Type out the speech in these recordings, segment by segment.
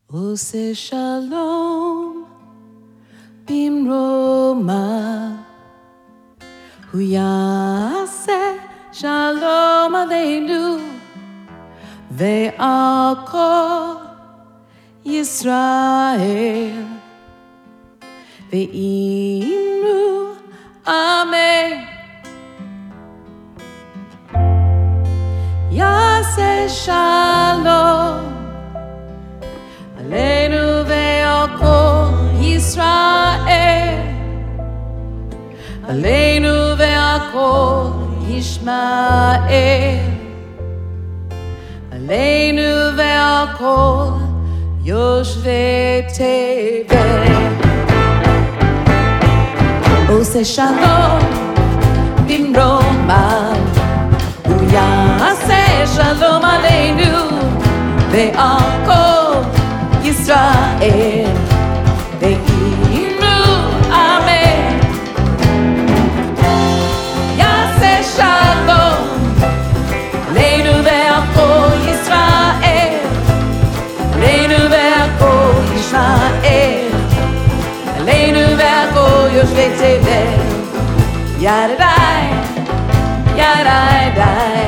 Ose shalom bimroma huyase shalom aleinu ve'al Yisrael ve'imru amen. Yase shalom aleinu ve'al kol Yisrael, aleinu ve'al kol Yishmael, aleinu ve'al kol Yoshvei Tevel. Ose shalom bimroma uyase shalom aleinu ve'al kol Yisrael ve'imru amen. Yase shalom aleinu ve'al kol Yisrael, aleinu ve'al kol Yishmael, aleinu ve'al kol Yoshvei Tevel. Yadadai, yadadai,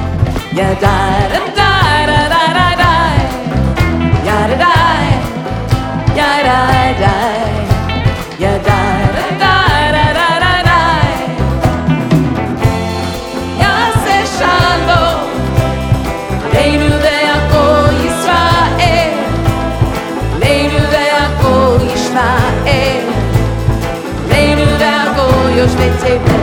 yadadai, yadadai, yadadai, yadadai. Yase shalom aleinu ve'al kol Yisrael, aleinu ve'al kol Yishmael, aleinu ve'al kol Yoshvei Tevel.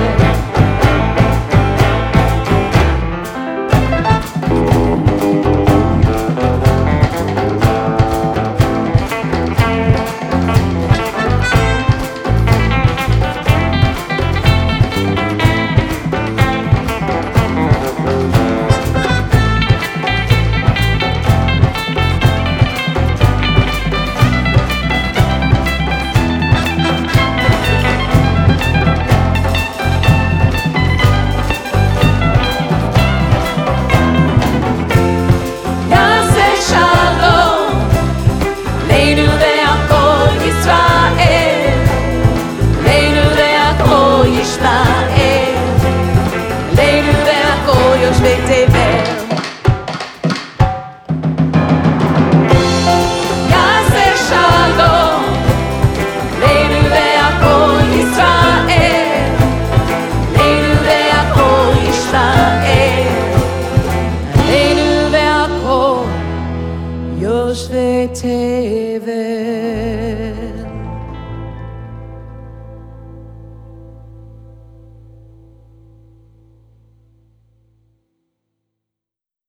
Yoshvei Tevel.